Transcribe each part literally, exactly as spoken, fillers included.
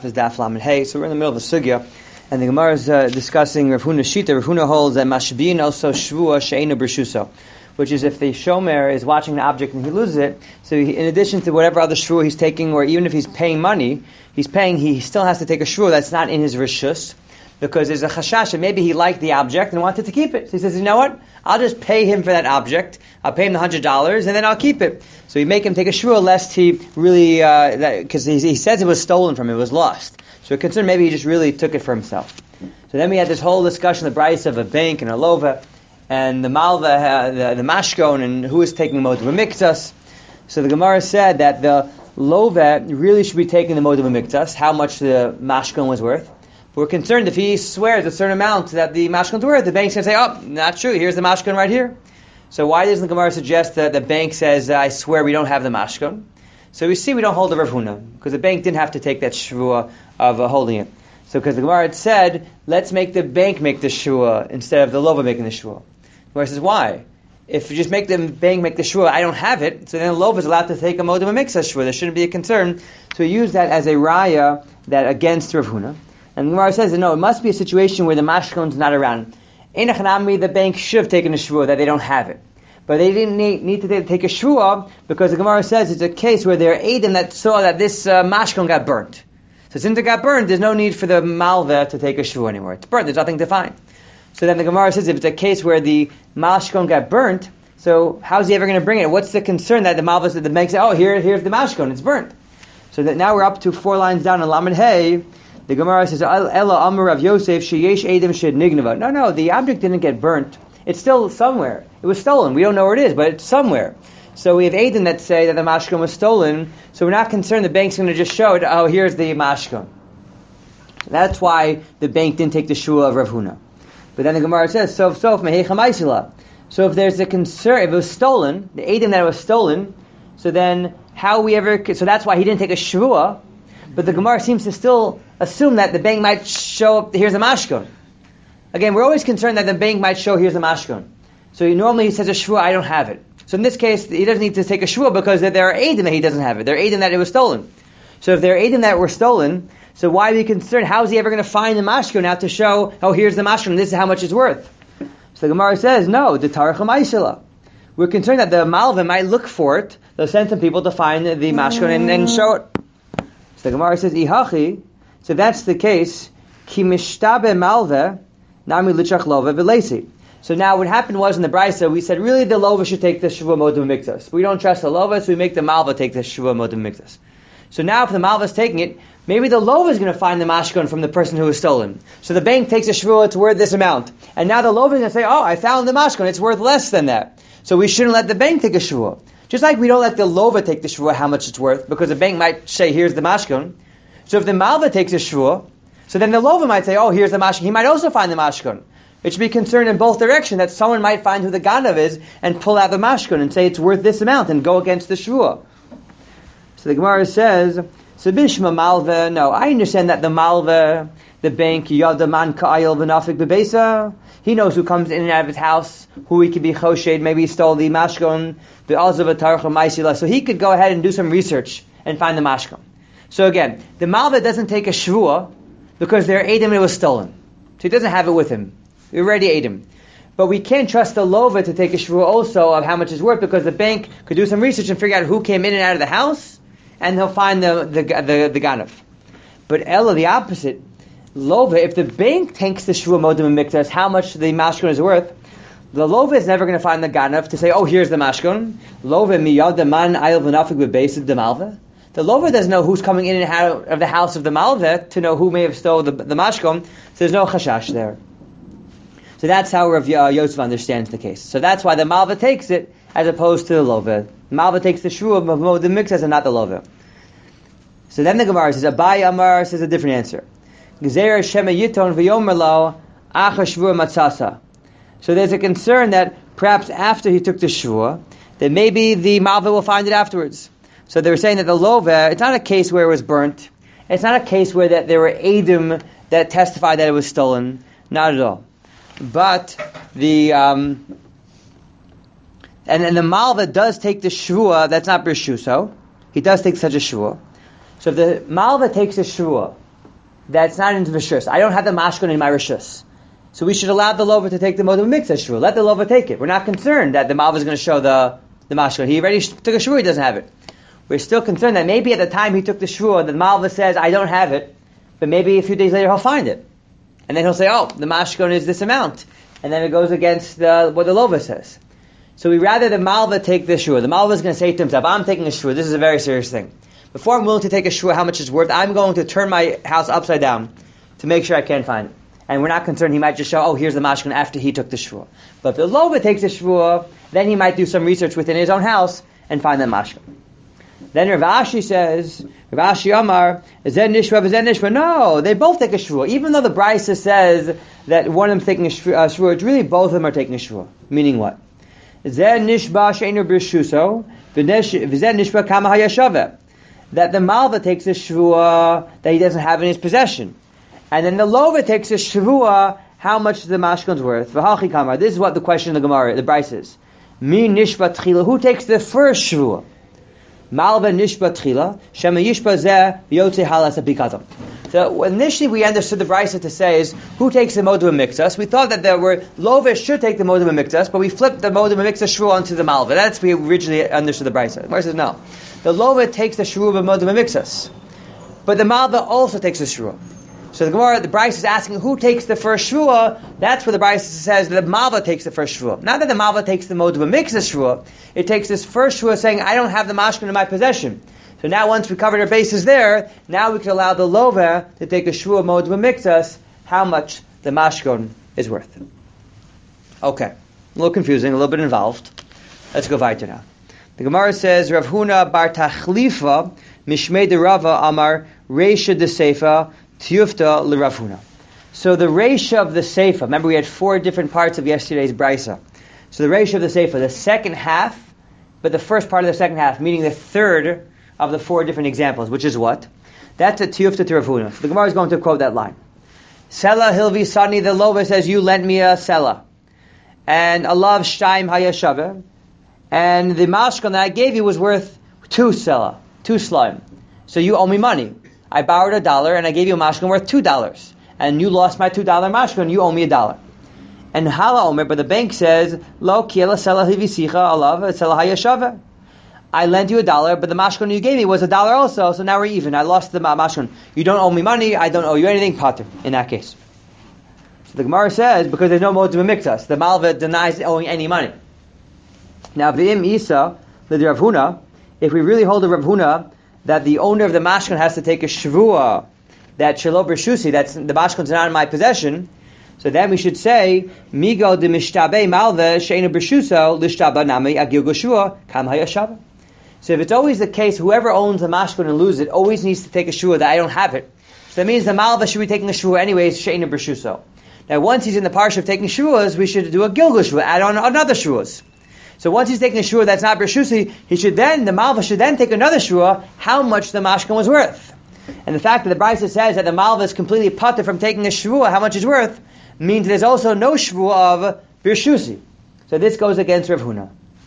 Shabbos Daf Lamed Hey. So we're in the middle of the sugya, and the Gemara is uh, discussing Rav Huna Shita. Rav Huna holds that Mashbiin also Shvua She'einu B'Shuso, which is if the shomer is watching the object and he loses it, so he, in addition to whatever other shvua he's taking, or even if he's paying money, he's paying, he still has to take a shvua that's not in his rishus, because there's a chashash that maybe he liked the object and wanted to keep it. So he says, you know what? I'll just pay him for that object. I'll pay him the hundred dollars and then I'll keep it. So you make him take a shvua lest he really, because uh, he, he says it was stolen from him, it was lost. So we're concerned maybe he just really took it for himself. So then we had this whole discussion, the brayso of a bank and a lova, and the malva, uh, the, the mashkon, and who is taking the moed b'miktas. So the Gemara said that the lova really should be taking the moed b'miktas, how much the mashkon was worth. But we're concerned if he swears a certain amount that the mashkon is worth, the bank's going to say, oh, not true, here's the mashkon right here. So why doesn't the Gemara suggest that the bank says, I swear we don't have the mashkon? So we see we don't hold the Rav Huna, because the bank didn't have to take that shvua of uh, holding it. So because the Gemara had said, let's make the bank make the shvua instead of the lova making the shvua. The Gemara says, why? If you just make the bank make the shvua, I don't have it, so then the lova is allowed to take a modem and mix a shvua. There shouldn't be a concern. So we use that as a raya that against Rav Huna. And the Gemara says, no, it must be a situation where the mashkon is not around. Einach nami, the bank should have taken a shvua that they don't have it. But they didn't need, need to take a shvua because the Gemara says it's a case where there are Eidim that saw that this uh, mashkon got burnt. So since it got burned, there's no need for the malva to take a shvua anymore. It's burnt, there's nothing to find. So then the Gemara says if it's a case where the mashkon got burnt, so how's he ever going to bring it? What's the concern that the malva, the bank say, oh, here, here's the mashkon, it's burnt. So that now we're up to four lines down in Lamed Hey. The Gemara says, Ella Amar Rav Yosef sheyesh edim shed nignava. No, no, the object didn't get burnt. It's still somewhere. It was stolen. We don't know where it is, but it's somewhere. So we have edim that say that the mashkon was stolen. So we're not concerned the bank's going to just show it, oh, here's the mashkon. That's why the bank didn't take the shua of Rav Huna. But then the Gemara says, sof sof meheicha maisila. So if there's a concern, if it was stolen, the edim that it was stolen, so then how we ever, so that's why he didn't take a shua. But the Gemara seems to still assume that the bank might show up, here's a mashkon. Again, we're always concerned that the bank might show, here's a mashkon. So he normally he says a shvua, I don't have it. So in this case, he doesn't need to take a shvua because there are eidim that he doesn't have it. There are eidim that it was stolen. So if there are eidim that were stolen, so why are we concerned? How is he ever going to find the mashkon now to show, oh, here's the mashkon, this is how much it's worth? So the Gemara says, no, the tarach ha'maisila. We're concerned that the malva might look for it. They'll send some people to find the mashkon and, and show it. So the Gemara says, ihachi. So if that's the case, ki mishtabe malva, nami lichach lova v'leisi. So now what happened was in the brayso, we said really the lova should take the shvua modem miktas. We don't trust the lova, so we make the malva take the shvua modem miktas. So now if the malva is taking it, maybe the lova is going to find the mashkon from the person who was stolen. So the bank takes a shvua, it's worth this amount. And now the lova is going to say, oh, I found the mashkon, it's worth less than that. So we shouldn't let the bank take a shvua. Just like we don't let the lova take the shvua how much it's worth, because the bank might say, here's the mashkon. So if the malva takes a shvua, so then the lova might say, oh, here's the mashkon. He might also find the mashkon. It should be concerned in both directions that someone might find who the ganav is and pull out the mashkon and say it's worth this amount and go against the shvua. So the Gemara says, Sabishma malva, no, I understand that the malva, the bank, yadaman ka'ayil v'nafik bebesa, he knows who comes in and out of his house, who he could be choshed, maybe he stole the mashkon, the azav atarcha maisila, so he could go ahead and do some research and find the mashkon. So again, the malva doesn't take a shvua because their edim it was stolen. So he doesn't have it with him. We already ate him. But we can't trust the lova to take a shvua also of how much it's worth because the bank could do some research and figure out who came in and out of the house and he'll find the the the, the ganav. But Ella, the opposite, lova, if the bank takes the shvua modem and miktas, how much the mashkon is worth, the lova is never going to find the ganav to say, oh, here's the mashkon. Lova miyad the man ayil v'nafik b'beis the malva. The lova doesn't know who's coming in and out of the house of the malva to know who may have stolen the, the mashkon, so there's no chashash there. So that's how Rav Yosef understands the case. So that's why the malva takes it as opposed to the lova. The malva takes the shvua of the mixas and not the lova. So then the Gemara says, Abai Amar says a different answer. Gezer shema yiton v'yomer lo acha shvua matzasa. So there's a concern that perhaps after he took the shvua, that maybe the malva will find it afterwards. So they were saying that the lova, it's not a case where it was burnt. It's not a case where that there were edim that testified that it was stolen. Not at all. But the um, and and the malva does take the shvua. That's not b'shuso. He does take such a shvua. So if the malva takes a shvua that's not in Rishus. I don't have the mashkon in my Rishus. So we should allow the lover to take the modem mixer shvua. Let the lover take it. We're not concerned that the malva is going to show the, the mashkon. He already took a shvua, he doesn't have it. We're still concerned that maybe at the time he took the shvua, the malva says, I don't have it, but maybe a few days later he'll find it. And then he'll say, oh, the mashkon is this amount. And then it goes against the, what the lover says. So we rather the malva take the shvua. The malva is going to say to himself, I'm taking a shvua. This is a very serious thing. Before I'm willing to take a shvua, how much it's worth, I'm going to turn my house upside down to make sure I can find it. And we're not concerned he might just show, oh, here's the mashkon after he took the shvua. But if the lover takes the shvua, then he might do some research within his own house and find the mashkon. Then Rav Ashi says, Rav Ashi Amar, Zen Nishva, Zen Nishva. No, they both take a shvua. Even though the Brisa says that one of them is taking a shvua, it's really both of them are taking a shvua. Meaning what? Zen Nishba Sheinu B'Shuso, V'Zen Nishba Kama Hayashaveh. That the malva takes a shvua that he doesn't have in his possession. And then the lover takes a shvua how much the mashkon's worth. V'hachi kamar. This is what the question of the Gemara, the Brisa is. Mi nishba tchila. Who takes the first shvua? Malva nishba tchila. Shema yishba zeh yotze halas apikazam. So initially we understood the Brisa to say is, who takes the modum mixas? We thought that there were, lover should take the modum mixas, but we flipped the modum mixas shvua onto the malva. That's we originally understood the Brisa. The Brisa says no. The lover takes the shvua of modum mixas. But the malva also takes the shvua. So the Gemara, the Brisa is asking who takes the first shvua. That's where the Brisa says that the malva takes the first shvua. Not that the malva takes the modum mixas shvua. It takes this first shvua saying, I don't have the mashkon in my possession. So now once we covered our bases there, now we can allow the lover to take a shvua modum mixas, how much the mashkon is worth. Okay. A little confusing, a little bit involved. Let's go weiter now. The Gemara says, Rav Huna bar Tachlifa, Mishmei de Rava Amar, Reisha de Seifa, Tiyufta le Rav Huna. So the Reisha of the Seifa, remember we had four different parts of yesterday's Brisa. So the Reisha of the Seifa, the second half, but the first part of the second half, meaning the third of the four different examples, which is what? That's a Tiyufta to Rav Huna. So the Gemara is going to quote that line. Sela Hilvi Sani, the Lover says, you lent me a Sela. And Alav Shtaim Hayashaveh. And the mashkon that I gave you was worth two sela, two slime. So you owe me money. I borrowed a dollar and I gave you a mashkon worth two dollars. And you lost my two dollar mashkon, you owe me a dollar. And hala omer, but the bank says, Lo kiela sela hivisicha alav sela hayashaveh. I lent you a dollar, but the mashkon you gave me was a dollar also, so now we're even. I lost the mashkon. You don't owe me money, I don't owe you anything, pater, in that case. So the Gemara says, because there's no motive miktas, the malva denies owing any money. Now, v'im isa, the Rav Huna, if we really hold the Rav Huna, that the owner of the mashkon has to take a shvua, that shelo b'shusi, that's the mashkon's not in my possession, so then we should say, migo de mishtabe malve she'enu b'shuso l'shtaba nami agil shvua kam hayashava. So if it's always the case, whoever owns the mashkon and loses it always needs to take a shvua that I don't have it. So that means the malva should be taking a shvua anyways, she'enu b'shuso. Now, once he's in the parsha of taking shvuas, we should do a gilgul shvua, add on another shvuas. So once he's taking a shua that's not b'shusi, he should then, the malva should then take another shua, how much the mashkan was worth. And the fact that the Brisa says that the malva is completely pater from taking a shua, how much it's worth, means there's also no shua of b'shusi. So this goes against Rav Huna.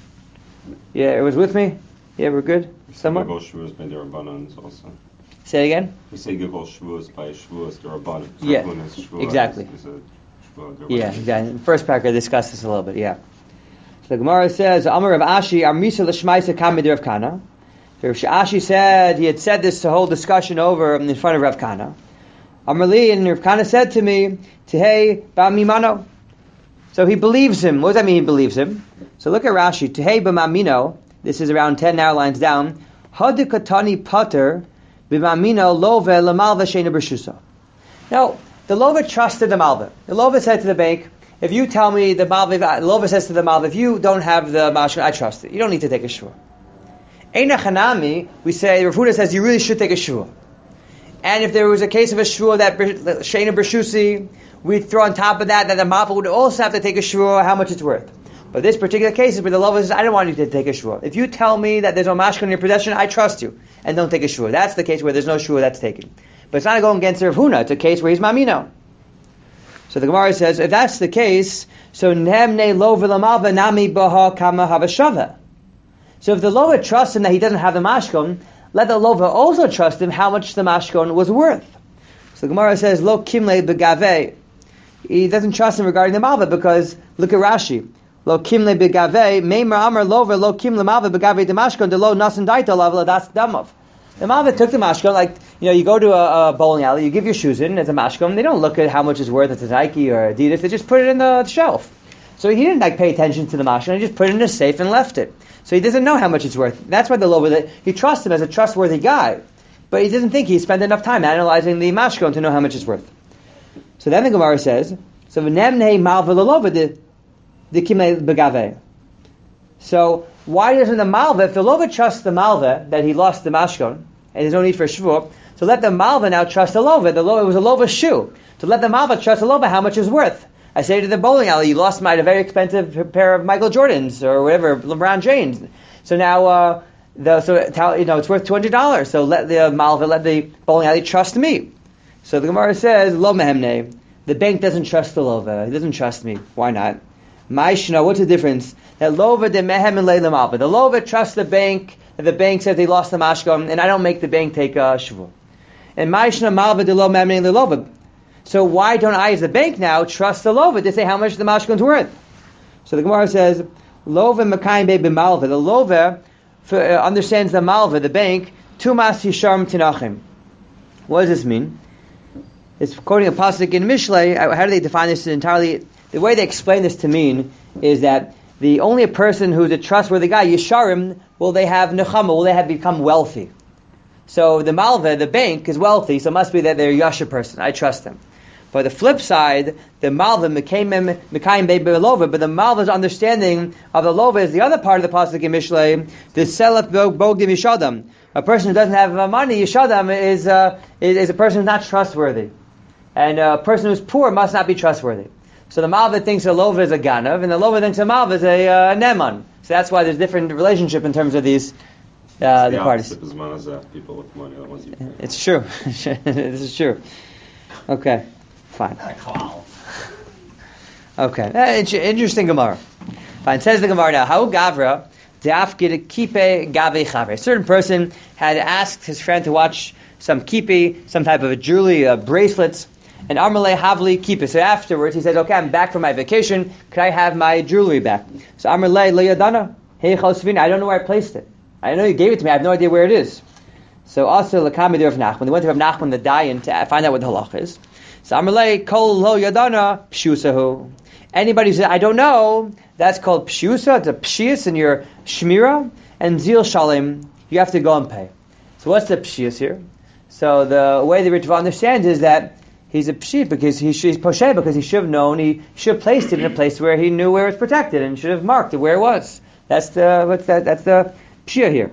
Yeah, it was with me? Yeah, we're good? Someone? Gigol shvuas by the Rabbanans also. Say it again? We say gigol shvuas by shvuas the Rabbanans. Yeah, exactly. Is, is a shvua, yeah, exactly. In the first paragraph, I discussed this a little bit, yeah. The Gemara says, Amar Rav Ashi, Armisa l'shmaisa kamid Rav Kana. So Rav Ashi said, he had said this whole discussion over in front of Rav Kana. Amar li, and Rav Kana said to me, Tehei ba'mimano. So he believes him. What does that mean, he believes him? So look at Rashi. Tehei ba'mamino. This is around ten now lines down. Hadikatani pater b'mamino love l'malva she'ena b'shusa. Now, the lova trusted the malva. The lova said to the bank, if you tell me the malva, the lova says to the malva, if you don't have the mashkon, I trust it. You don't need to take a shua. Eina chanami, we say, Rav Huna says you really should take a shua. And if there was a case of a shua that she'ena b'shusi, we'd throw on top of that that the malva would also have to take a shua, how much it's worth. But this particular case is where the lova says, I don't want you to take a shua. If you tell me that there's no mashkon in your possession, I trust you, and don't take a shua. That's the case where there's no shua that's taken. But it's not going against Rav Huna. It's a case where he's mamino. So the Gemara says, if that's the case, so nemne lo v'lamalva nami baha kama havashava. So if the lova trusts him that he doesn't have the mashkon, let the lova also trust him how much the mashkon was worth. So the Gemara says, Lo kimle begave. He doesn't trust him regarding the malva because look at Rashi. Lo kimle begave, meimer amar lover, lo kimle malva begave demashkon, de lo nasan daita lav ladas damav. The malva took the mashkon, like, you know, you go to a, a bowling alley, you give your shoes in as a mashkon, they don't look at how much it's worth, it's a Nike or Adidas, they just put it in the shelf. So he didn't like pay attention to the mashkon, he just put it in a safe and left it. So he doesn't know how much it's worth. That's why the lover, that he trusts him as a trustworthy guy. But he doesn't think he spent enough time analyzing the mashkon to know how much it's worth. So then the Gemara says, so v'nemnei malva l'lova the the kimei begave. So why doesn't the malva, if the lova trusts the malva that he lost the mashkon and there's no need for a shvur, so let the malva now trust the lova. The lova, it was a lova shoe. So let the malva trust the lova how much it's worth. I say to the bowling alley, you lost my a very expensive pair of Michael Jordans or whatever, LeBron James. So now. Uh, The, so you know it's worth two hundred dollars. So let the malva, let the bowling alley trust me. So the Gemara says, "Lo mehemne." The bank doesn't trust the lova. He doesn't trust me. Why not? Ma'ishna. What's the difference? That lova de mehem and leila malva. The lova trusts the bank. And the bank says they lost the mashkon, and I don't make the bank take a shvur. And ma'ishna malva de lo mehemne le lova. So why don't I, as the bank now, trust the lova to say how much the mashkon's worth? So the Gemara says, "Lova mekayim be b'malva." The lova For, uh, understands the malva, the bank, tumas hisharm tinachim. What does this mean? It's quoting a pasuk in Mishlei. How do they define this entirely? The way they explain this to mean is that the only a person who's a trustworthy guy, yisharim, will they have nechama, will they have become wealthy? So the malva, the bank, is wealthy, so it must be that they're a yasha person. I trust them. But the flip side, the malva mekayim mekayim be lova, but the malva's understanding of the lova is the other part of the pasuk in Mishlei. The selef bogdim yishadam. A person who doesn't have money, yishadam, is, uh, is is a person who's not trustworthy, and a person who's poor must not be trustworthy. So the malva thinks a lova is a ganav, and the lova thinks a malva is a uh, neman. So that's why there's different relationship in terms of these uh, the, the parties. As well as uh, people with money, the ones you pay. It's true. This is true. Okay. Fine. Okay. Uh, interesting Gemara. Fine. Says the Gemara now. How Gavra deafgid kipe gave chavre. A certain person had asked his friend to watch some kipe, some type of a jewelry, uh, bracelets, and Amarle havli kipe. So afterwards he says, "Okay, I'm back from my vacation. Could I have my jewelry back?" So Amarle leyadana hey chosvina. I don't know where I placed it. I know you gave it to me. I have no idea where it is. So also lakami Rav Nachman. They went to Rav Nachman the dayan to find out what the halach is. So Amalei kol lo yadana pshusahu. Anybody who says I don't know, that's called pshusa. It's a pshius in your shmira, and zil shalim. You have to go and pay. So what's the pshius here? So the way the Ritva understands is that he's a pshi because he, he's poshe because he should have known. He should have placed it in a place where he knew where it was protected and should have marked it where it was. That's the what's that? That's the pshia here.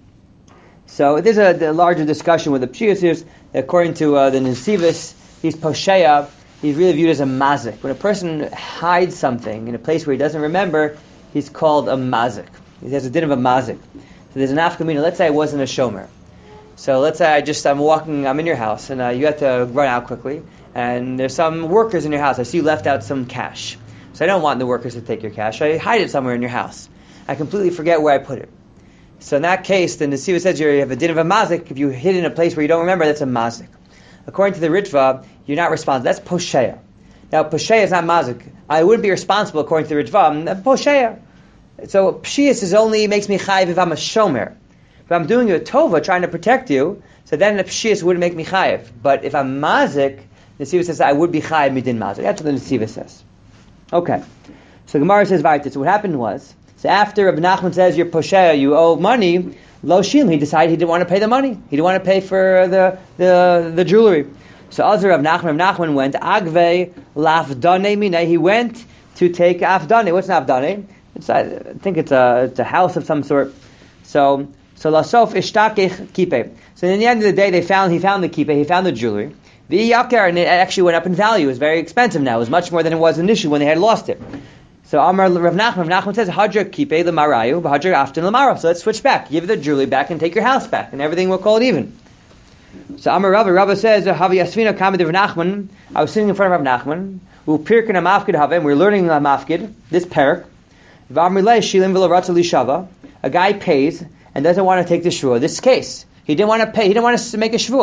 So there's a, a larger discussion with the pshius here. According to uh, the Nesivos, he's posheya. He's really viewed as a mazik. When a person hides something in a place where he doesn't remember, he's called a mazik. He has a din of a mazik. So there's an afkamina. Let's say I wasn't a shomer. So let's say I just I'm walking. I'm in your house, and uh, you have to run out quickly. And there's some workers in your house. I see you left out some cash. So I don't want the workers to take your cash. I hide it somewhere in your house. I completely forget where I put it. So in that case, the Nesiva says you have a din of a mazik. If you hid in a place where you don't remember, that's a mazik. According to the Ritva, you're not responsible. That's posheya. Now, posheya is not mazik. I wouldn't be responsible according to the Ritva. I'm posheya. So pshias is only makes me chayiv if I'm a shomer. If I'm doing you a tova, trying to protect you, so then the pshias wouldn't make me chayiv. But if I'm mazik, the Nesiva says I would be chayiv midin mazik. That's what the Nesiva says. Okay. So Gemara says vayit. So what happened was, so after Rabbi Nachman says you're posheya, you owe money, lo shil, he decided he didn't want to pay the money. He didn't want to pay for the the, the jewelry. So Azar Rav Nachman, Rav Nachman went agve lafdane mina. He went to take afdane. What's an afdane? It's I think it's a it's a house of some sort. So so lasof ishtakech kipe. So in the end of the day, they found he found the kipe. He found the jewelry. The yakar, and it actually went up in value. It was very expensive now. It was much more than it was initially when they had lost it. So Amar Rav Nachman, Rav Nachman says, Hadra kipe l'marayu, Hadra after l'marav. So let's switch back. Give the jewelry back and take your house back, and everything will call it even. So Amar Rabba, Rabba says, Havi Yasvina Kamid Rav Nachman. I was sitting in front of Rav Nachman. We pirkin a mafkid havim. We we're learning a mafkid. This parak. V'amrilei shilim v'laratz lishava. A guy pays and doesn't want to take the shvua. This case, he didn't want to pay. He didn't want to make a shvua.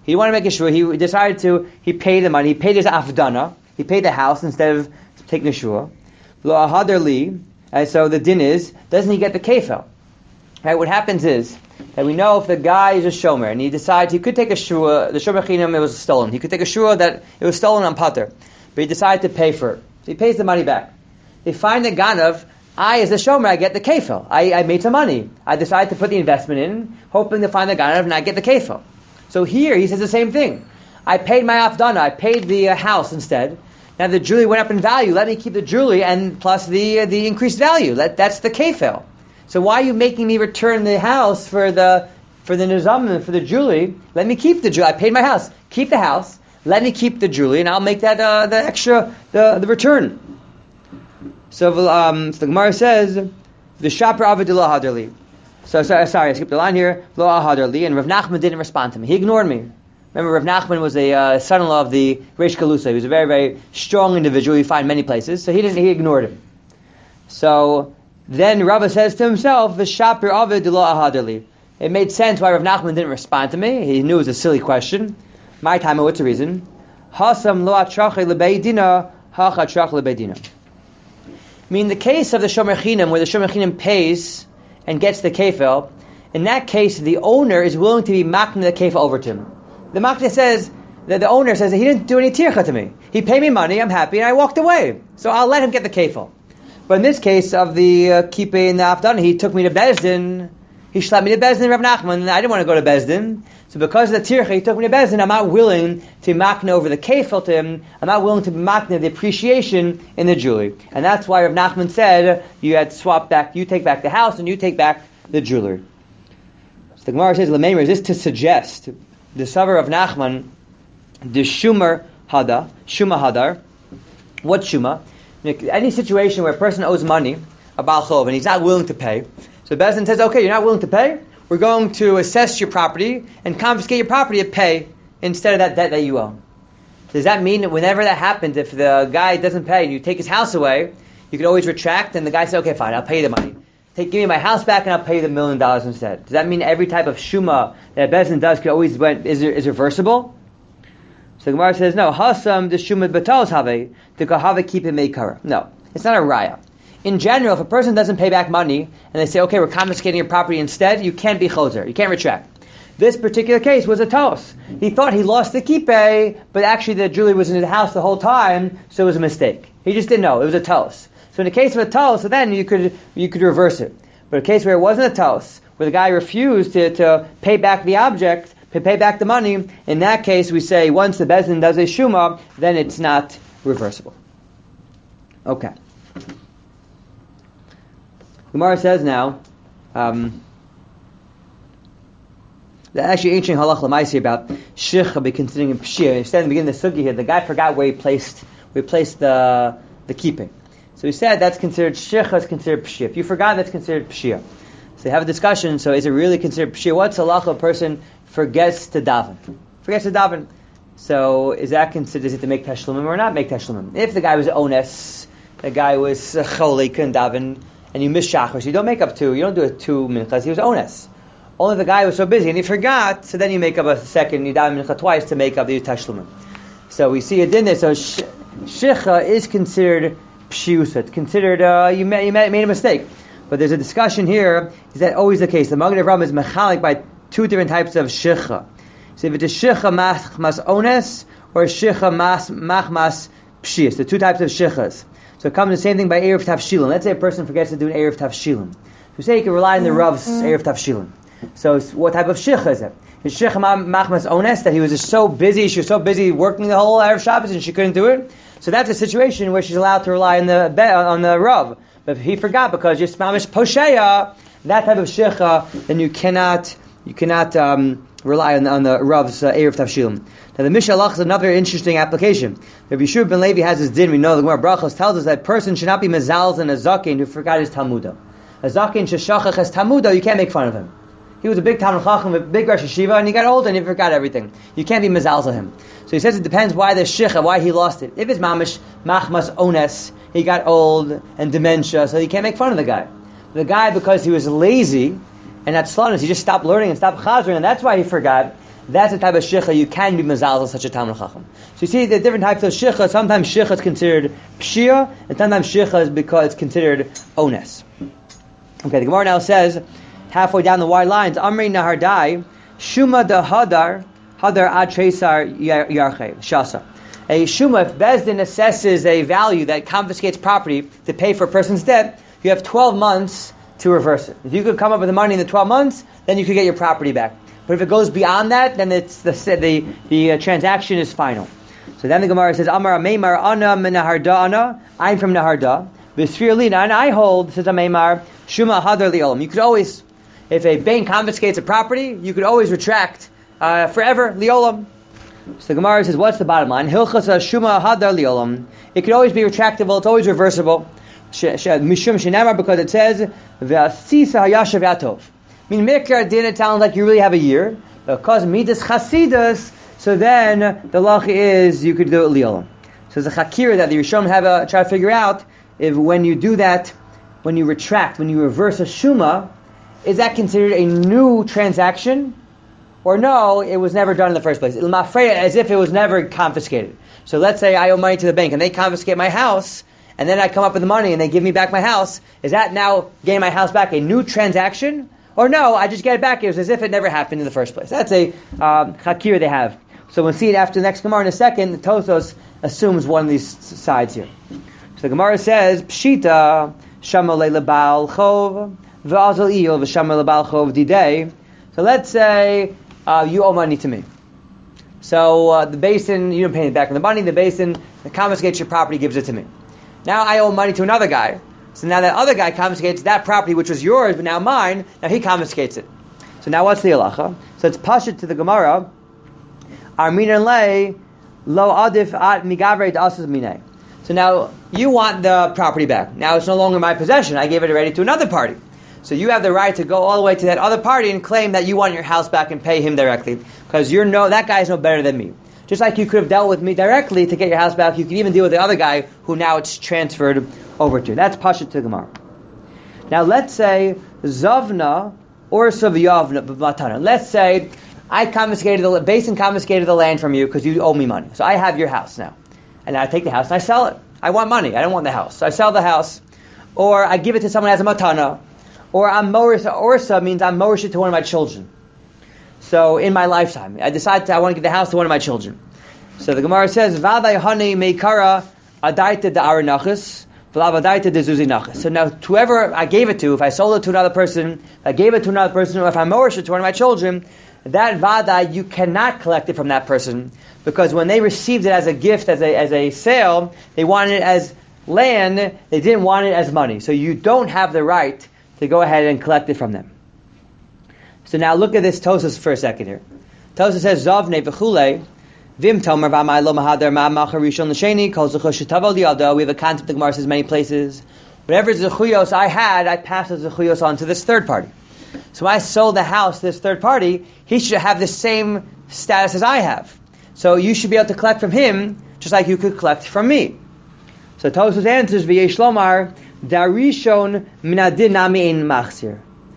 He didn't want to make a shua. He decided to, he paid the money. He paid his afdana. He paid the house instead of taking a shua. Lo ahadar li. And so the din is, doesn't he get the kefel? Right, what happens is that we know if the guy is a shomer and he decides he could take a shua, the shomer chinam, it was stolen. He could take a shua that it was stolen on pater, but he decided to pay for it. So he pays the money back. They find the ganav. I, as a shomer, I get the kefel. I, I made some money. I decided to put the investment in, hoping to find the ganav and I get the kefel. So here he says the same thing. I paid my afdana. I paid the uh, house instead. Now the jewelry went up in value. Let me keep the jewelry and plus the uh, the increased value. That, that's the kefel. So why are you making me return the house for the for the nizam, for the jewelry? Let me keep the jewelry. I paid my house. Keep the house. Let me keep the jewelry, and I'll make that uh, the extra the the return. So, um, so the Gemara says the shaper avadillah hadarli. So sorry, sorry, I skipped the line here. Lo hadarli, and Rav Nachman didn't respond to me. He ignored me. Remember, Rav Nachman was a uh, son-in-law of the Reish Galusa. He was a very, very strong individual. You find many places. So he didn't. He ignored him. So then Rava says to himself, "V'shaper avid lo ahaderli." It made sense why Rav Nachman didn't respond to me. He knew it was a silly question. My time, what's the reason? Hasam lo atrache lebeidina, hacha atrach lebeidina. I mean, the case of the shomer chinam, where the shomer chinam pays and gets the kefel, in that case, the owner is willing to be makna the kefel over to him. The Makna says that the owner says that he didn't do any tircha to me. He paid me money, I'm happy, and I walked away. So I'll let him get the kefil. But in this case of the uh, keeping the afdana, he took me to Bezdin. He schlepped me to Bezdin, Rav Nachman, and I didn't want to go to Bezdin. So because of the tircha, he took me to Bezdin. I'm not willing to makna over the kefil to him. I'm not willing to makna the appreciation in the jewelry. And that's why Rav Nachman said you had to swap back. You take back the house, and you take back the jewelry. So the Gemara says, "L'meimer," is this to suggest the Savar of Nachman, the Shumar Hada, Shuma Hadar. What Shuma? Any situation where a person owes money, a Baal Chov, and he's not willing to pay. So Bezdin says, okay, you're not willing to pay? We're going to assess your property and confiscate your property and pay instead of that debt that you owe. Does that mean that whenever that happens, if the guy doesn't pay and you take his house away, you can always retract and the guy says, okay, fine, I'll pay you the money. Take, give me my house back and I'll pay you the million dollars instead. Does that mean every type of shuma that Bezdin does could always went, is, is reversible? So the Gemara says, no, hasam the shuma batal's have the kahava keep it meikara. No, it's not a raya. In general, if a person doesn't pay back money and they say, okay, we're confiscating your property instead, you can't be choser. You can't retract. This particular case was a tos. He thought he lost the kippeh, but actually the jewelry was in his house the whole time, so it was a mistake. He just didn't know. It was a tos. So in the case of a tos, so then you could you could reverse it. But a case where it wasn't a tos, where the guy refused to, to pay back the object, to pay back the money, in that case we say once the Bezdin does a shuma, then it's not reversible. Okay. Gemara says now, um, that actually ancient halach l'maisi about shich be considering pshia. Instead, in the beginning of the sugi here, the guy forgot where he placed where he placed the the keeping. So he said that's considered shich, is considered pshia. If you forgot, that's considered pshia. So they have a discussion. So is it really considered pshia? What's halacha? A person forgets to daven, forgets to daven. So is that considered? Is it to make teshlumim or not make teshlumim? If the guy was ones, the guy was choli, couldn't daven, and you miss shachar, so you don't make up two. You don't do it two minchas. He was ones. Only the guy was so busy and he forgot, so then you make up a second, you daven mincha twice to make up the tashlumim. So we see it in there. So sh- shicha is considered pshiusa. It's considered uh, you, made, you made a mistake. But there's a discussion here. Is that always the case? The Magen Avraham is mechalik by two different types of shicha. So if it's shicha machmas ones or shicha mas machmas pshius, the two types of shichas. So it comes the same thing by erev tavshilin. Let's say a person forgets to do an erev tavshilin. So say you can rely on the Rav's erev tavshilin. So what type of shicha is it? Is shicha machmas ones, that he was just so busy, she was so busy working the whole Erev Shabbos and she couldn't do it? So that's a situation where she's allowed to rely on the on the Rav. But if he forgot because you're smamish posheya, that type of shicha, then you cannot you cannot um, rely on, on the Rav's uh, Erev Tavshilim. Now the Mishalach is another interesting application. Rabbi Yeshua ben Levi has his din. We know the Gemara Brachos tells us that a person should not be mezalz and a zaken who forgot his Talmudah. A zaken sheshachach has Talmudah, you can't make fun of him. He was a big Talmud Chacham, a big Rosh Hashiva, and he got old and he forgot everything. You can't be mezalz on him. So he says it depends why the shicha, why he lost it. If it's mamish machmas ones, he got old and dementia, so you can't make fun of the guy. The guy, because he was lazy and not slowness, he just stopped learning and stopped chazering, and that's why he forgot. that's the type of shicha you can be mazal such a Talmud Chacham. So you see the different types of shicha. Sometimes shicha is considered pshia, and sometimes shicha is because it's considered ones. Okay, the Gemara now says, halfway down the wide lines, Amri Nahardai, Shuma da Hadar, Hadar ad Tresar Yarche, Shasa. A Shuma, if Bezdin assesses a value that confiscates property to pay for a person's debt, you have twelve months to reverse it. If you could come up with the money in the twelve months, then you could get your property back. But if it goes beyond that, then it's the the, the uh, transaction is final. So then the Gemara says, Amar Meimar Ana min Naharda Ana, I'm from Naharda. V'sfir Lina, and I hold, says Meimar, Shuma Hadar Liolam. You could always, if a bank confiscates a property, you could always retract uh, forever, Liolam. So the Gemara says, what's the bottom line? Hilchas Shuma Hadar Liolam. It could always be retractable, it's always reversible. Mishum Shinamar, because it says, V'asisa Hayashav Yatov. I mean, Mikra didn't sound like you really have a year, because Midas Chasidus, so then the lach is you could do it Liolam. So there's a Chakira that the Rishon have a, try to figure out if when you do that, when you retract, when you reverse a Shuma, is that considered a new transaction? Or no, it was never done in the first place. As if it was never confiscated. So let's say I owe money to the bank and they confiscate my house, and then I come up with the money and they give me back my house. Is that now getting my house back a new transaction? Or no, I just get it back. It was as if it never happened in the first place. That's a um, chakir they have. So we'll see it after the next Gemara in a second. The Tosos assumes one of these sides here. So the Gemara says, Pshita, Shama leila ba'al chov, v'azal iyol v'shama le'ba'al chov didei. So let's say uh, you owe money to me. So uh, the basin, you don't pay it back in the money, the basin confiscates your property, gives it to me. Now I owe money to another guy. So now that other guy confiscates that property which was yours, but now mine, now he confiscates it. So now what's the halacha? So it's pashut to the Gemara, Armin lei lo adif at migavre asas minei. So now you want the property back. Now it's no longer my possession. I gave it already to another party. So you have the right to go all the way to that other party and claim that you want your house back and pay him directly, because you're no that guy's no better than me. Just like you could have dealt with me directly to get your house back, you could even deal with the other guy who now it's transferred over to. That's Pasha to Gemara. Now let's say Zavna or Savyavna B'matana. Let's say I confiscated the basin confiscated the land from you because you owe me money. So I have your house now. And I take the house and I sell it. I want money. I don't want the house. So I sell the house. Or I give it to someone as a matana. Or I'm Morisha. Orsa means I'm Morisha to one of my children. So in my lifetime, I decide to, I want to give the house to one of my children. So the Gemara says, Vaday hani meikara adaita da'ara nachas, v'lav adaita dezuzi nachas. So now, whoever I gave it to, if I sold it to another person, if I gave it to another person, or if I Morisha it to one of my children, that vaday, you cannot collect it from that person, because when they received it as a gift, as a as a sale, they wanted it as land, they didn't want it as money. So you don't have the right to go ahead and collect it from them. So now look at this Tosas for a second here. Tosas says, Zavne v'chule, vim tomer v'amai lo mahader ma'amach harishon l'sheni, kol zechush shetavel diado. We have a concept the Gemara says many places. Whatever zechuyos I had, I passed the zechuyos on to this third party. So when I sold the house to this third party, he should have the same status as I have. So you should be able to collect from him, just like you could collect from me. So Tosas answers, v'yesh lomar, darishon minadin nami ein machzir.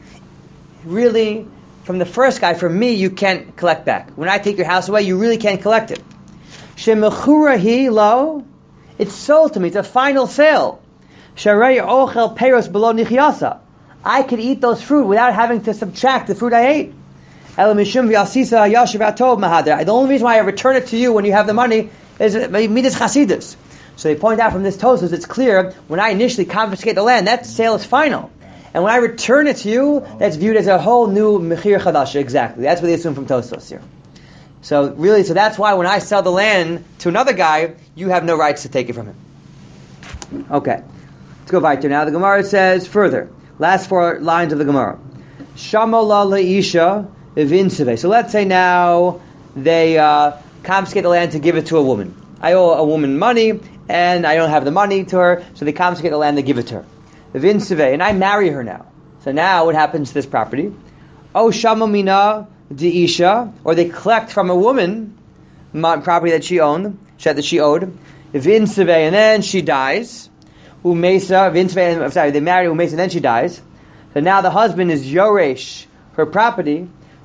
Really, from the first guy, from me, you can't collect back. When I take your house away, you really can't collect it. Shemechurahi lo, it's sold to me. It's a final sale. Sharei ochel peros below nichyasa. I could eat those fruit without having to subtract the fruit I ate. Elamishum v'asisa yashiv atov mahader. The only reason why I return it to you when you have the money is midas chasidus. So they point out from this Tosas, it's clear when I initially confiscate the land, that sale is final. And when I return it to you, that's viewed as a whole new mechir chadash. Exactly. That's what they assume from Tosfos here. So really, so that's why when I sell the land to another guy, you have no rights to take it from him. Okay. Let's go weiter now. The Gemara says further. Last four lines of the Gemara. Shamola leisha evinseve. So let's say now they uh, confiscate the land to give it to a woman. I owe a woman money, and I don't have the money to her, so they confiscate the land, they give it to her. And I marry her now. So now what happens to this property? Oh, shamamina diisha, or they collect from a woman property that she owned, that she owed. Vinseve, and then she dies. Umesa, vinseve, sorry, they marry Umesa, and then she dies. So now the husband is yoresh, her property.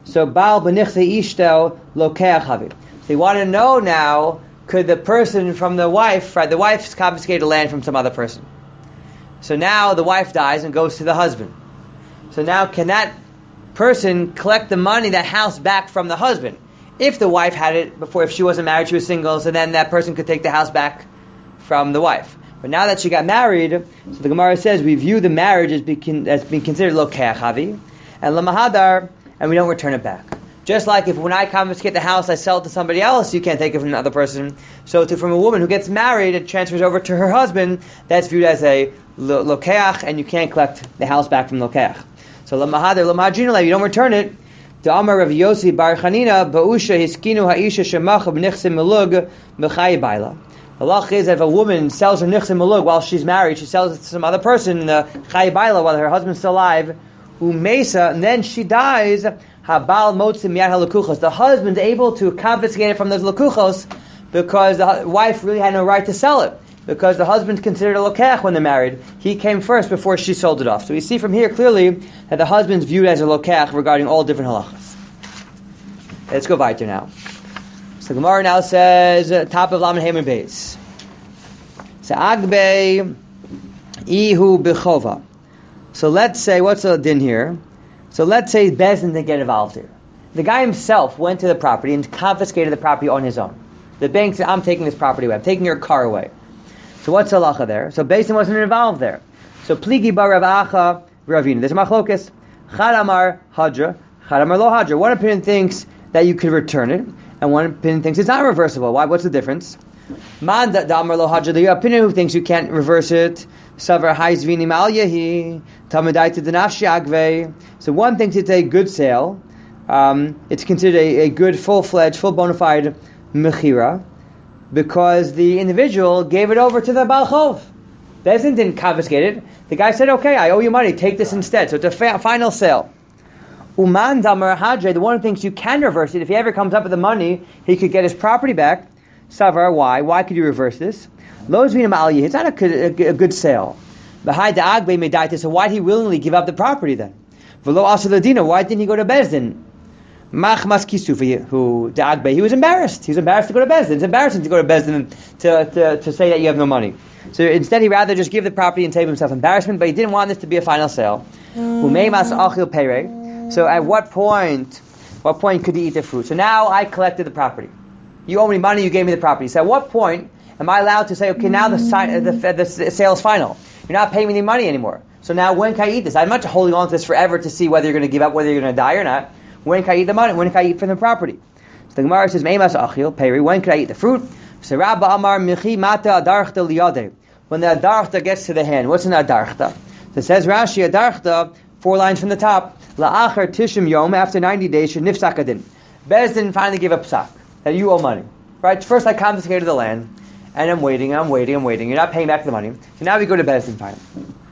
So Baal b'nichse ishto lokeach havi. They want to know now, could the person from the wife, right, the wife's confiscated land from some other person. So now the wife dies and goes to the husband. So now can that person collect the money, that house, back from the husband? If the wife had it before, if she wasn't married, she was single, so then that person could take the house back from the wife. But now that she got married, so the Gemara says we view the marriage as being, as being considered lokeach havi, and lamahadar, and we don't return it back. Just like if when I confiscate the house, I sell it to somebody else, you can't take it from another person. So to, from a woman who gets married and transfers over to her husband, that's viewed as a lokeach, and you can't collect the house back from lokeach. So lamahadar, lamahadrinale, you don't return it. The Amar Rav Yossi Bar Chanina Ba'usha Hiskinu Ha'isha Shemach B'Nichse Melug B'Chayi Baila. The law is that if a woman sells her Nichse Melug while she's married, she sells it to some other person, the Chayi Baila, while her husband's still alive, Umesa, and then she dies, Habal Motzim Yad HaLakuchos. The husband's able to confiscate it from those Lakuchos because the wife really had no right to sell it, because the husband's considered a lokeach when they're married. He came first before she sold it off. So we see from here clearly that the husband's viewed as a lokeach regarding all different halachas. Let's go weiter now. So the Gemara now says, uh, top of Lamed Hamer Beis. So Agbe Ihu Bechova. So let's say, what's the din here? So let's say Bezdin didn't get involved here. The guy himself went to the property and confiscated the property on his own. The bank said, I'm taking this property away. I'm taking your car away. So what's the halacha there? So Bezdin wasn't involved there. So Pligi bar Rav Acha Ravina. There's a machlokes. Chad Amar Hadra. Chad Amar Lo Hadra. One opinion thinks that you could return it, and one opinion thinks it's not reversible. Why? What's the difference? Man da Amar Lo Hadra. The opinion who thinks you can't reverse it. Savar Haizvini Mal Yehi. Tamidaita Denafshi Agve. So one thinks it's a good sale. Um, it's considered a, a good, full-fledged, full bona fide mechira, because the individual gave it over to the Baal Chov. Bezdin didn't confiscate it. The guy said, okay, I owe you money, take this instead. So it's a fa- final sale. Uman Damar Hadre, the one who thinks you can reverse it, if he ever comes up with the money, he could get his property back. Savar, why? Why could you reverse this? Lo's Vinam Aliyah, it's not a good, a, a good sale. So why did he willingly give up the property then? V'lo Asa Ladina, why didn't he go to Bezdin? Machmas Kisufi, who Da'agbe, he was embarrassed. He was embarrassed to go to Bezdin. It's embarrassing to go to Bezdin to, to, to say that you have no money. So instead, he'd rather just give the property and save himself embarrassment, but he didn't want this to be a final sale. Mm. So at what point, what point could he eat the fruit? So now I collected the property. You owe me money, you gave me the property. So at what point am I allowed to say, okay, now the, the, the, the sale is final. You're not paying me any money anymore. So now when can I eat this? I'm not holding on to this forever to see whether you're going to give up, whether you're going to die or not. When can I eat the money? When can I eat from the property? So the Gemara says, Meimas achil, peri, when can I eat the fruit? So Rabba Amar, Michi Mata Adarchta Liyadeh. When the Adarchta gets to the hand. What's an Adarchta? So it says Rashi, Adarchta, four lines from the top. La'achar Tishim Yom, after ninety days, should nifsakadin. Bezdin finally gave a psak, that you owe money. Right? First I confiscated the land, and I'm waiting, I'm waiting, I'm waiting. You're not paying back the money. So now we go to Bezdin finally.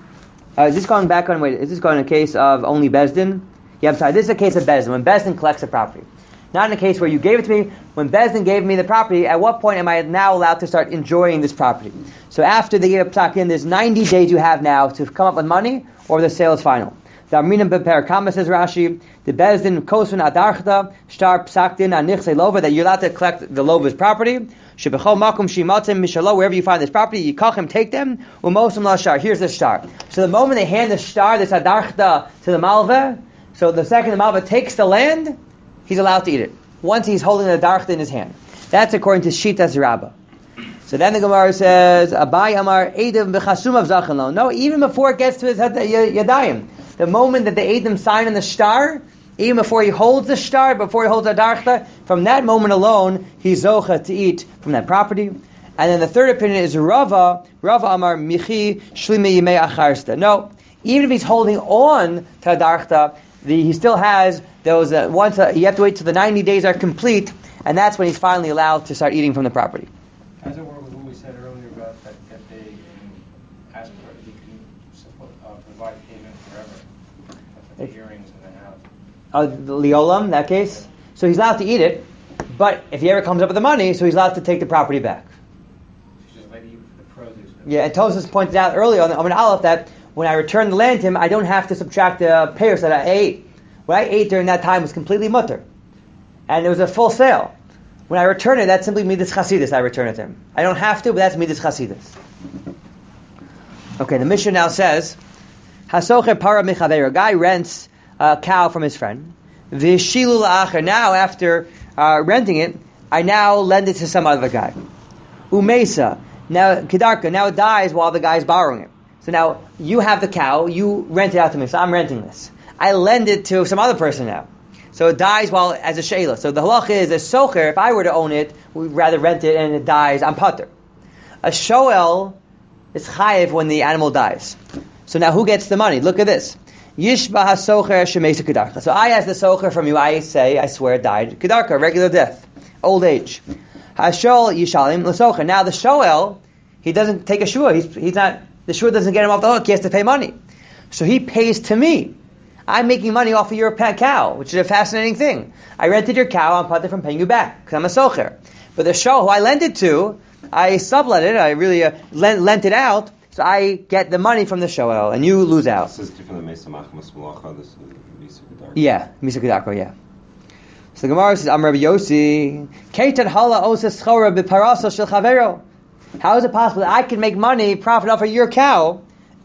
Uh, is this going back on, wait, is this going in a case of only Bezdin? Yeah, I'm sorry, this is a case of Bezdin, when Bezdin collects the property. Not in a case where you gave it to me. When Bezdin gave me the property, at what point am I now allowed to start enjoying this property? So after they gave a psak in, there's ninety days you have now to come up with money, or the sale is final. The Arminim Beper Kama says Rashi, the Bezdin Kosvin Adarchta, Shtar Psakdin Anichse Lova, that you're allowed to collect the Lova's property. Shebechol Makum Shimatim Mishalo, wherever you find this property, Yikachim, take them, Umosim La Shtar. Here's the Shtar. So the moment they hand the Shtar, this Adarchta, to the Malva, so the second the Malva takes the land, he's allowed to eat it. Once he's holding the Adarchta in his hand. That's according to Shitas Rabbah. So then the Gemara says, Abai Amar Eidim B'chasumav Zachanlo. No, even before it gets to his Yadayim. The moment that the Eidim sign on the Shtar, even before he holds the Shtar, before he holds the Adarchta, from that moment alone, he's Zocha to eat from that property. And then the third opinion is Rava, Rava Amar Michi Shlimi Yimei Acharsta. No, even if he's holding on to Adarchta, the, he still has those, uh, once uh, you have to wait till the ninety days are complete, and that's when he's finally allowed to start eating from the property. How does it work with what we said earlier about that, that they can ask for, they can support, uh, provide payment forever for the hearings in the house? Uh, the Leolam, that case? So he's allowed to eat it, but if he ever comes up with the money, so he's allowed to take the property back. She's just letting you the produce. Yeah, and Tosas pointed out earlier on the Amid Aleph that when I return the land to him, I don't have to subtract the payers that I ate. What I ate during that time was completely mutter. And it was a full sale. When I return it, that's simply midas chasidus. I return it to him. I don't have to, but that's midas chasidus. Okay, the Mishnah now says, Hasocher para michaver. A guy rents a cow from his friend. Vishilu la'acher. Now, after uh, renting it, I now lend it to some other guy. Umesa. Now, kedarka. Now it dies while the guy's borrowing it. So now, you have the cow, you rent it out to me, so I'm renting this. I lend it to some other person now. So it dies while as a sheila. So the halacha is a socher, if I were to own it, we'd rather rent it and it dies, I'm pater. A shoel is chayiv when the animal dies. So now who gets the money? Look at this. Yishba ha-socher shemesa kedarka. So I ask the socher from you, I say, I swear it died. Kedarka, regular death. Old age. Ha-shol yishalim l'socher. Now the shoel, he doesn't take a shua. He's, he's not, the shua doesn't get him off the hook. He has to pay money. So he pays to me. I'm making money off of your cow, which is a fascinating thing. I rented your cow, I'm pater from paying you back, because I'm a socher. But the show who I lent it to, I sublet it, I really uh, lent, lent it out, so I get the money from the shoel, and you lose out. This is different than Mesa Machmas Malacha, this is Misa Kedarka. Yeah, Misa Kedarka, yeah. So the Gemara says, I'm Rabbi Yossi, Keitan hala osa schora b'paraso shel chavero. How is it possible that I can make money, profit off of your cow?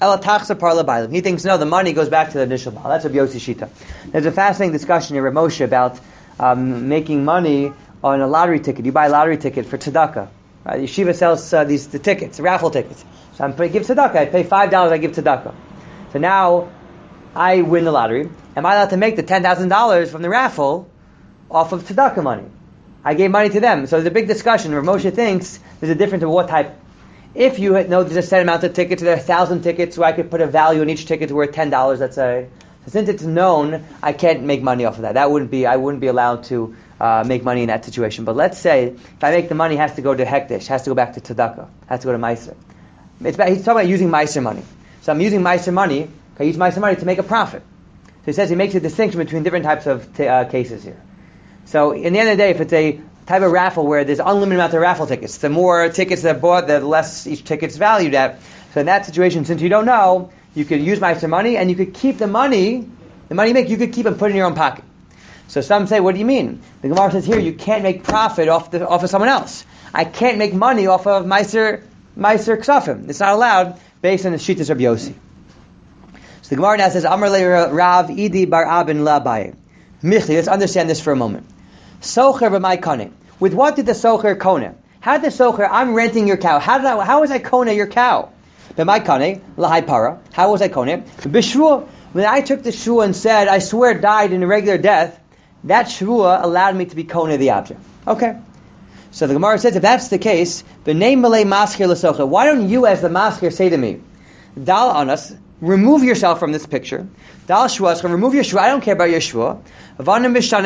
He thinks, no, the money goes back to the initial baal. That's a Yossi Shita. There's a fascinating discussion in Rav Moshe about um, making money on a lottery ticket. You buy a lottery ticket for tzedakah. Right? Yeshiva sells uh, these the tickets, raffle tickets. So I'm give tzedakah. I pay five dollars. I give tzedakah. So now I win the lottery. Am I allowed to make the ten thousand dollars from the raffle off of tzedakah money? I gave money to them. So there's a big discussion. Rav Moshe thinks there's a difference of what type. If you know there's a set amount of tickets, there are a thousand tickets, so I could put a value in each ticket worth ten dollars. Let's say. So since it's known, I can't make money off of that. That wouldn't be. I wouldn't be allowed to uh, make money in that situation. But let's say if I make the money, it has to go to hekdesh, has to go back to tzedakah, has to go to meiser. It's about, he's talking about using meiser money. So I'm using meiser money. I use meiser money to make a profit. So he says he makes a distinction between different types of t- uh, cases here. So in the end of the day, if it's a type of raffle where there's unlimited amount of raffle tickets, the more tickets that are bought, the less each ticket's valued at. So in that situation, since you don't know, you could use meiser money and you could keep the money, the money you make, you could keep and put it in your own pocket. So some say, what do you mean? The Gemara says here, you can't make profit off the off of someone else. I can't make money off of meiser meiser ksafim. It's not allowed based on the shittas Rabbi Yossi. So the Gemara now says, Amar le Rav Idi bar Abin la Abaye. Michli, let's understand this for a moment. Socher b'may kone. With what did the socher kone? How did the socher, I'm renting your cow. How did I, how was I kone your cow? B'may kone, lahai para. How was I kone? B'shvua. When I took the shvua and said, I swear died in a regular death, that shvua allowed me to be kone the object. Okay. So the Gemara says, if that's the case, b'nei malei maskir l'socher. Why don't you as the maskir say to me, Dal anas, remove yourself from this picture. Dal shvua, remove your shvua. I don't care about your shvua. I want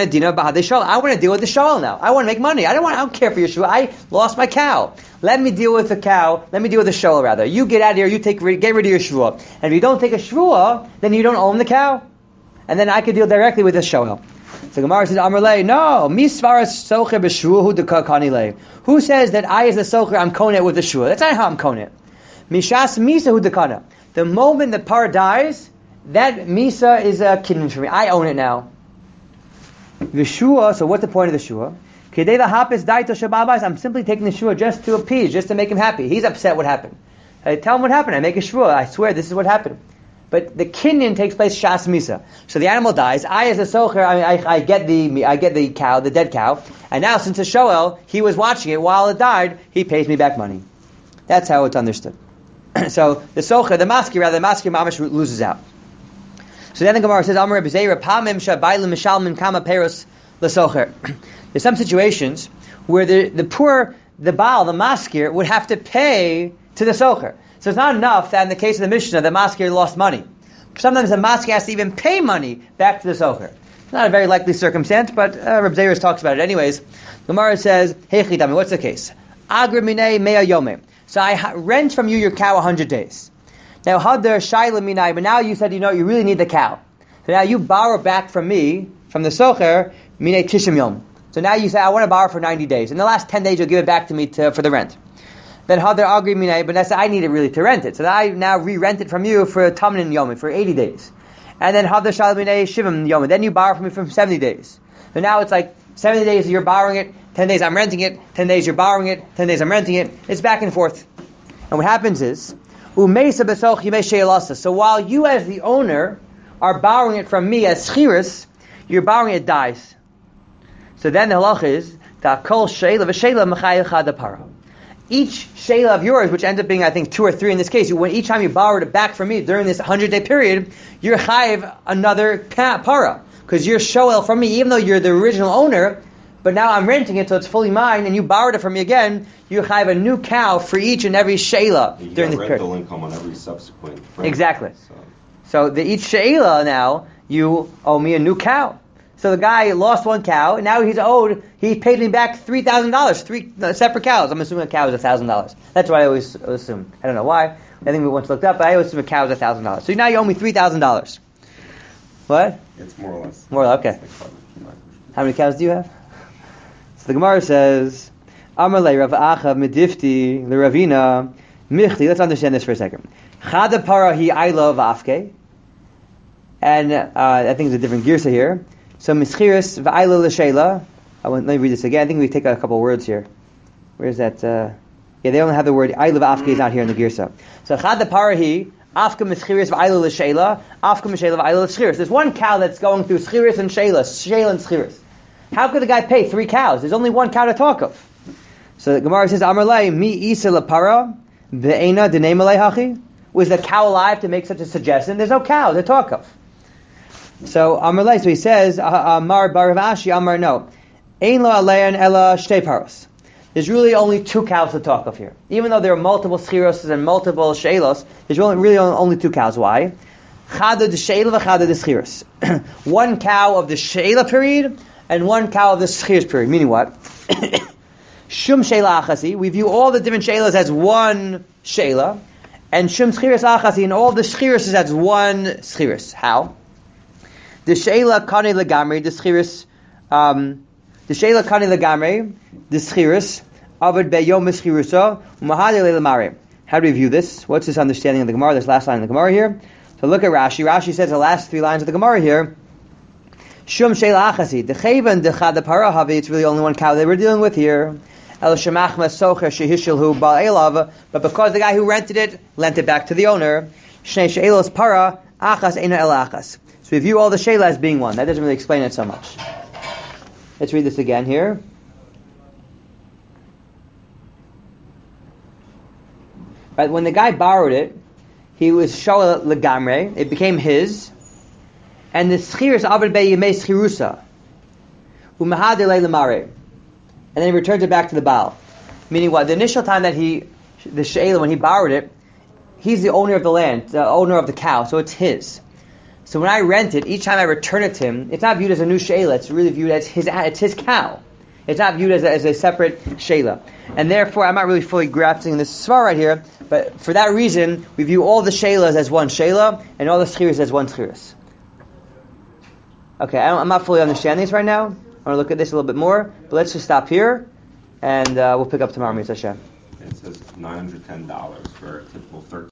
to deal with the shal now. I want to make money. I don't want. I don't care for your shvua. I lost my cow. Let me deal with the cow. Let me deal with the shal rather. You get out of here. You take get rid of your shvua. And if you don't take a shvua, then you don't own the cow. And then I could deal directly with the shal. So Gemara says, Amrlei, no. Misvaras socher b'shvua de kakanile. Who says that I as the socher I'm konet with the shvua? That's not how I'm konet. Mishas misa hu dekana. The moment the par dies, that misa is a kidney for me. I own it now. The shua, so what's the point of the shua? I'm simply taking the shua just to appease, just to make him happy. He's upset what happened. I tell him what happened. I make a shua. I swear this is what happened. But the kinyan takes place shas misa. So the animal dies. I, as a socher, I, I, I get the I get the cow, the dead cow. And now, since the shoel, he was watching it while it died, he pays me back money. That's how it's understood. So the socher, the maskir, rather, the maskir mamash loses out. So then the Gemara says, Amar Rabbi Zeira, Pamim shabaylim mishalmin kama peros l'socher. There's some situations where the, the poor, the Baal, the maskir, would have to pay to the socher. So it's not enough that in the case of the Mishnah, the maskir lost money. Sometimes the maskir has to even pay money back to the socher. It's not a very likely circumstance, but uh, Rabbi Zeira talks about it anyways. The Gemara says, Hey chidami, what's the case? Agri minei mea yomim. So I rent from you your cow a hundred days. Now, hadar shayla minai, but now you said, you know, you really need the cow. So now you borrow back from me, from the socher, minei tishim yom. So now you say, I want to borrow for ninety days. In the last ten days, you'll give it back to me to, for the rent. Then hadar agri minai, but I said, I need it really to rent it. So I now re-rent it from you for a tamnin yom, for eighty days. And then Hadash Alminei Shivim Yom. Then you borrow from me for seventy days. So now it's like seventy days you're borrowing it, ten days I'm renting it, ten days you're borrowing it, ten days I'm renting it. It's back and forth. And what happens is, Umeisa Besoch Yimei Sheilasa. So while you as the owner are borrowing it from me as Schiris, you're borrowing it dies. So then the halach is, Ta'kol Sheila V'Sheila Mechayil Chad Para. Each sheila of yours, which ends up being, I think, two or three in this case, when each time you borrowed it back from me during this hundred-day period, you're chayiv another para. Because you're shoel from me, even though you're the original owner, but now I'm renting it, so it's fully mine, and you borrowed it from me again, you're chayiv a new cow for each and every sheila you during this get period. rental income on every subsequent rent. Exactly. So, so the, each sheila now, you owe me a new cow. So the guy lost one cow, and now he's owed, he paid me back three thousand dollars, three uh, separate cows. I'm assuming a cow is one thousand dollars. That's what I always assume. I don't know why. I think we once looked up, but I always assume a cow is one thousand dollars. So now you owe me three thousand dollars. What? it's more or less. More, okay. How many cows do you have? So the Gemara says, Amar le Rav Acha medifti le Ravina michti. Let's understand this for a second. Chada para hi ayla v'afke. And uh, I think there's a different girsa here. So mischiris v'ayla l'sheila. Let me read this again. I think we take a couple words here. Where's that? Uh, yeah, they only have the word ayla v'afke is not here in the girsa. So chada parahi afka mischiris v'ayla l'sheila afka misheila v'ayla l'schiris. There's one cow that's going through schiris and sheila, sheila and schiris. How could the guy pay three cows? There's only one cow to talk of. So the Gemara says, Amar lei mi isa lapara ve'ena denei malei hachi. Was the cow alive to make such a suggestion? There's no cow to talk of. So Amar lei, so he says, Amar barav ashi, Amar no. Ein lo aleyan ela shtei paros. There's really only two cows to talk of here. Even though there are multiple schiros and multiple sheilos, there's really, really only two cows. Why? Chada de sheila v'chada de schiros. One cow of the sheila period and one cow of the schiros period. Meaning what? Shum sheila achasi. We view all the different sheilas as one sheila, and shum schiros achasi, and all the schiros as one schiros. How? The sheila kane legamri, the schiros, um, the sheila kane legamri, the schiros, avad beyom schirusa, umahade lelamare. How do we view this? What's this understanding of the Gemara? This last line of the Gemara here. So look at Rashi. Rashi says the last three lines of the Gemara here. Shum sheila achasi, the chevan the chada para havi. It's really only one cow that we're dealing with here. El shemachma socher shehishilhu bal elav. But because the guy who rented it lent it back to the owner, shnei sheilos para achas eina el achas. So we view all the sheila as being one. That doesn't really explain it so much. Let's read this again here. Right, when the guy borrowed it, he was shoel legamre. It became his, and the schiris aved be yemei schirusa, umahade lelamare, and then he returns it back to the baal. Meaning what? The initial time that he, the sheila, when he borrowed it, he's the owner of the land, the owner of the cow, so it's his. So when I rent it, each time I return it to him, it's not viewed as a new sheila. It's really viewed as his. It's his cow. It's not viewed as a, as a separate sheila. And therefore, I'm not really fully grasping this svar right here, but for that reason, we view all the sheilas as one sheila, and all the schiris as one schiris. Okay, I don't, I'm not fully understanding this right now. I want to look at this a little bit more, but let's just stop here, and uh, we'll pick up tomorrow, Mitzvah Hashem. It says nine hundred ten dollars for a typical thirteen